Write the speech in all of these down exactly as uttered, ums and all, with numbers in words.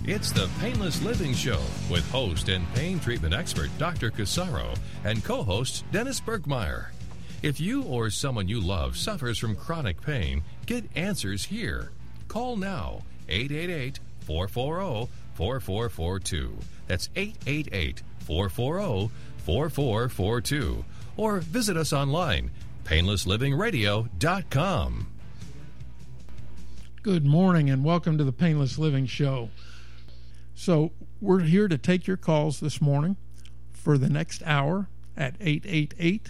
It's the Painless Living Show with host and pain treatment expert Doctor Casaro and co-host Dennis Bergmeyer. If you or someone you love suffers from chronic pain, get answers here. Call now, eight eight eight, four four zero, four four four two. That's eight eight eight, four four zero, four four four two. Or visit us online, painless living radio dot com. Good morning and welcome to the Painless Living Show. So we're here to take your calls this morning for the next hour at eight eight eight,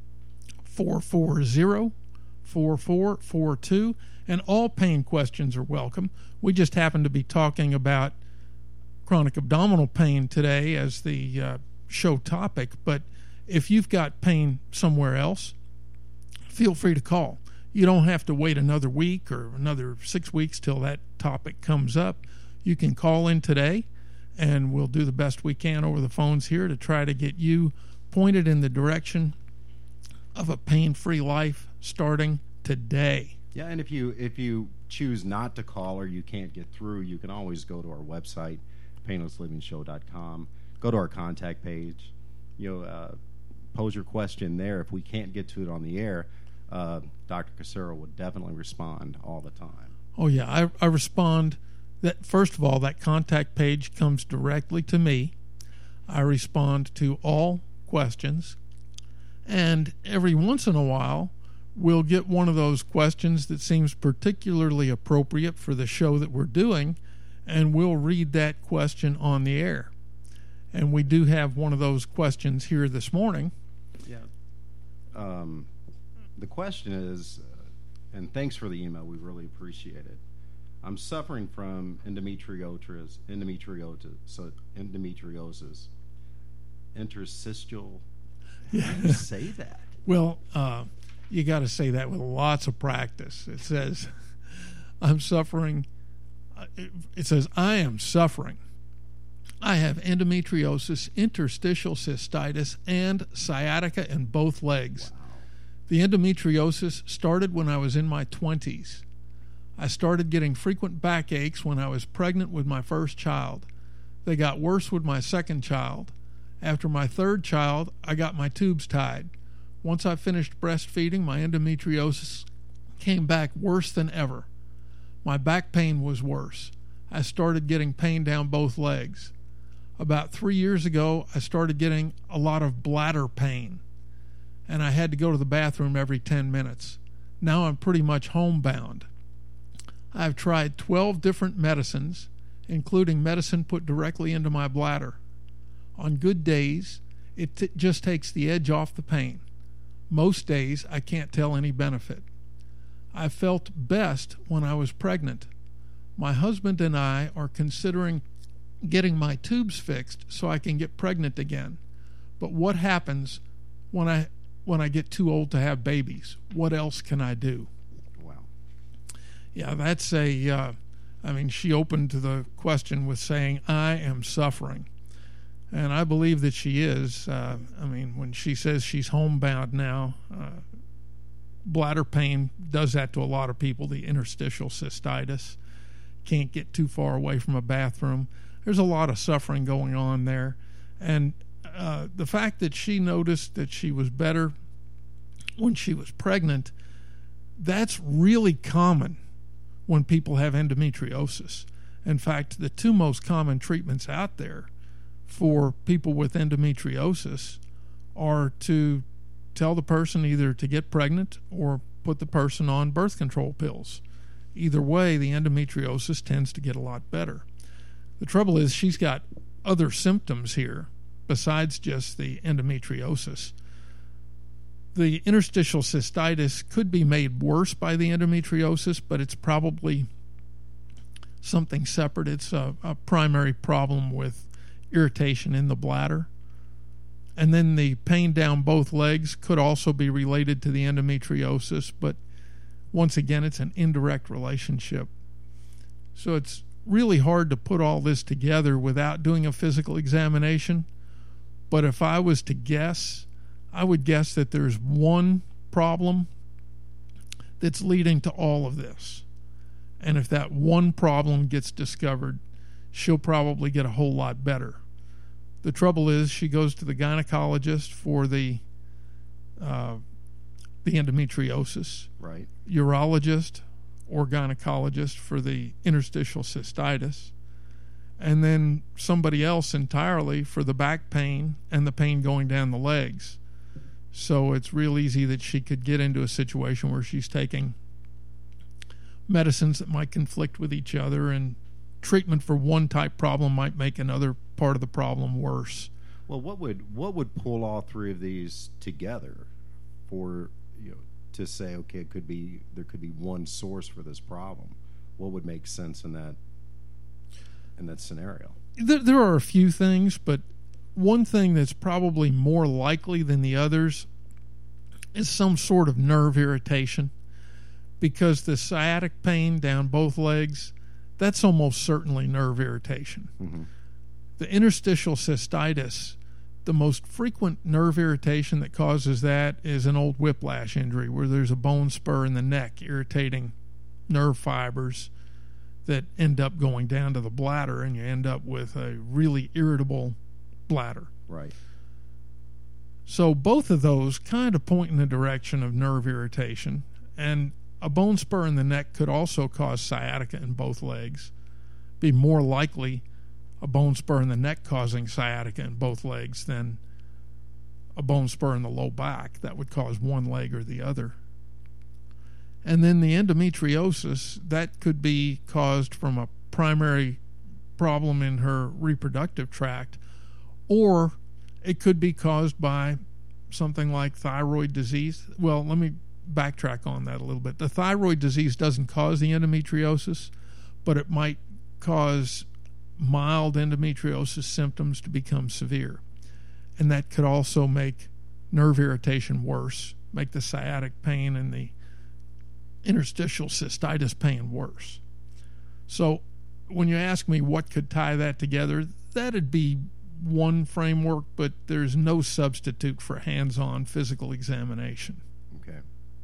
four four zero, four four four two, and all pain questions are welcome. We just happen to be talking about chronic abdominal pain today as the uh, show topic, but if you've got pain somewhere else, feel free to call. You don't have to wait another week or another six weeks till that topic comes up. You can call in today, and we'll do the best we can over the phones here to try to get you pointed in the direction of a pain-free life starting today. Yeah, and if you if you choose not to call or you can't get through, you can always go to our website, painless living show dot com. Go to our contact page. You know, uh, pose your question there. If we can't get to it on the air, uh, Doctor Casaro would definitely respond all the time. Oh yeah, I, I respond. That first of all, that contact page comes directly to me. I respond to all questions, and every once in a while, we'll get one of those questions that seems particularly appropriate for the show that we're doing, and we'll read that question on the air. And we do have one of those questions here this morning. Yeah. Um, the question is, uh, and thanks for the email, we really appreciate it. I'm suffering from endometriosis, endometriosis, so endometriosis, interstitial. Yeah. How do you say that? Well, uh, you got to say that with lots of practice. It says, I'm suffering. It says, I am suffering. I have endometriosis, interstitial cystitis, and sciatica in both legs. Wow. The endometriosis started when I was in my twenties. I started getting frequent backaches when I was pregnant with my first child. They got worse with my second child. After my third child, I got my tubes tied. Once I finished breastfeeding, my endometriosis came back worse than ever. My back pain was worse. I started getting pain down both legs. About three years ago, I started getting a lot of bladder pain, and I had to go to the bathroom every ten minutes. Now I'm pretty much homebound. I've tried twelve different medicines, including medicine put directly into my bladder. On good days, it t- just takes the edge off the pain. Most days, I can't tell any benefit. I felt best when I was pregnant. My husband and I are considering getting my tubes fixed so I can get pregnant again. But what happens when I when I get too old to have babies? What else can I do? Wow. Yeah, that's a, uh, I mean, she opened the question with saying, I am suffering. And I believe that she is. Uh, I mean, when she says she's homebound now, uh, bladder pain does that to a lot of people, the interstitial cystitis. Can't get too far away from a bathroom. There's a lot of suffering going on there. And uh, the fact that she noticed that she was better when she was pregnant, that's really common when people have endometriosis. In fact, the two most common treatments out there for people with endometriosis are to tell the person either to get pregnant or put the person on birth control pills. Either way, the endometriosis tends to get a lot better. The trouble is she's got other symptoms here besides just the endometriosis. The interstitial cystitis could be made worse by the endometriosis, but it's probably something separate. It's a, a primary problem with irritation in the bladder. And then the pain down both legs could also be related to the endometriosis, but once again, it's an indirect relationship. So it's really hard to put all this together without doing a physical examination. But if I was to guess, I would guess that there's one problem that's leading to all of this. And if that one problem gets discovered, she'll probably get a whole lot better. The trouble is she goes to the gynecologist for the uh, the endometriosis, Right. urologist or gynecologist for the interstitial cystitis, and then somebody else entirely for the back pain and the pain going down the legs. So it's real easy that she could get into a situation where she's taking medicines that might conflict with each other, and treatment for one type problem might make another part of the problem worse. Well, what would what would pull all three of these together for, you know, to say, okay, it could be there could be one source for this problem? What would make sense in that in that scenario? There, there are a few things, but one thing that's probably more likely than the others is some sort of nerve irritation, because the sciatic pain down both legs, that's almost certainly nerve irritation. Mm-hmm. The interstitial cystitis, the most frequent nerve irritation that causes that is an old whiplash injury where there's a bone spur in the neck irritating nerve fibers that end up going down to the bladder, and you end up with a really irritable bladder. Right. So both of those kind of point in the direction of nerve irritation, and a bone spur in the neck could also cause sciatica in both legs. Be more likely a bone spur in the neck causing sciatica in both legs than a bone spur in the low back that would cause one leg or the other. And then the endometriosis, that could be caused from a primary problem in her reproductive tract, or it could be caused by something like thyroid disease. Well, let me backtrack on that a little bit. The thyroid disease doesn't cause the endometriosis, but it might cause mild endometriosis symptoms to become severe. And that could also make nerve irritation worse, make the sciatic pain and the interstitial cystitis pain worse. So when you ask me what could tie that together, that'd be one framework, but there's no substitute for hands-on physical examination. Okay.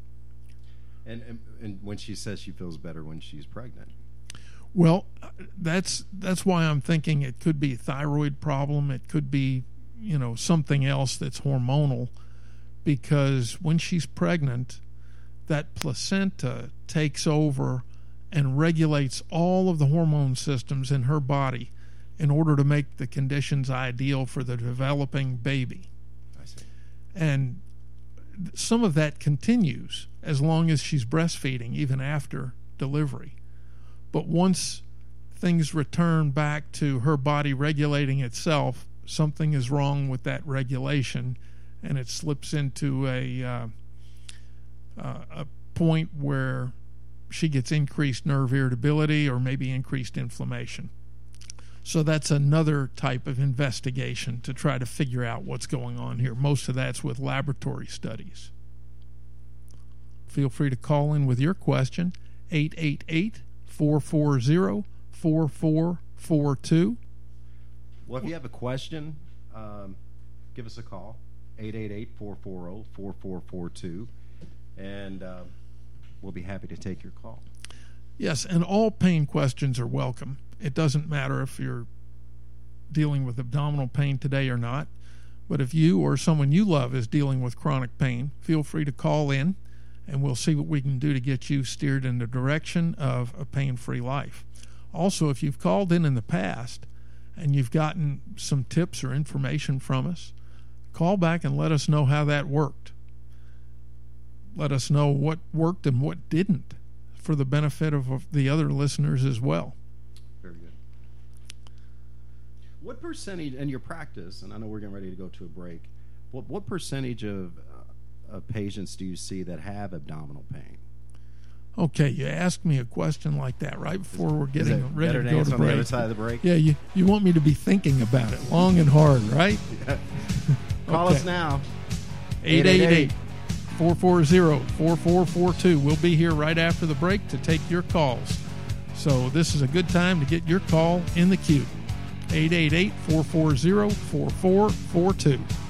And, and and when she says she feels better when she's pregnant. Well, that's that's why I'm thinking it could be a thyroid problem. It could be, you know, something else that's hormonal, because when she's pregnant, that placenta takes over and regulates all of the hormone systems in her body in order to make the conditions ideal for the developing baby. I see. And some of that continues as long as she's breastfeeding, even after delivery. But once things return back to her body regulating itself, something is wrong with that regulation, and it slips into a uh, uh, a point where she gets increased nerve irritability or maybe increased inflammation. So that's another type of investigation to try to figure out what's going on here. Most of that's with laboratory studies. Feel free to call in with your question, eight eight eight, four four zero, four four four two. Well, if you have a question, um, give us a call, eight eight eight, four four zero, four four four two, and uh, we'll be happy to take your call. Yes, and all pain questions are welcome. It doesn't matter if you're dealing with abdominal pain today or not, but if you or someone you love is dealing with chronic pain, feel free to call in, and we'll see what we can do to get you steered in the direction of a pain-free life. Also, if you've called in in the past and you've gotten some tips or information from us, call back and let us know how that worked. Let us know what worked and what didn't, for the benefit of the other listeners as well. Very good. What percentage, in your practice, and I know we're getting ready to go to a break, what, what percentage of, uh, of patients do you see that have abdominal pain? Okay, you asked me a question like that right before we're getting ready to go to on break. the other side of the break? Yeah, you, you want me to be thinking about it long and hard, right? Yeah. Call Okay. us now. eight eight eight, four four zero, four four four two. We'll be here right after the break to take your calls. So this is a good time to get your call in the queue. eight eight eight, four four zero, four four four two.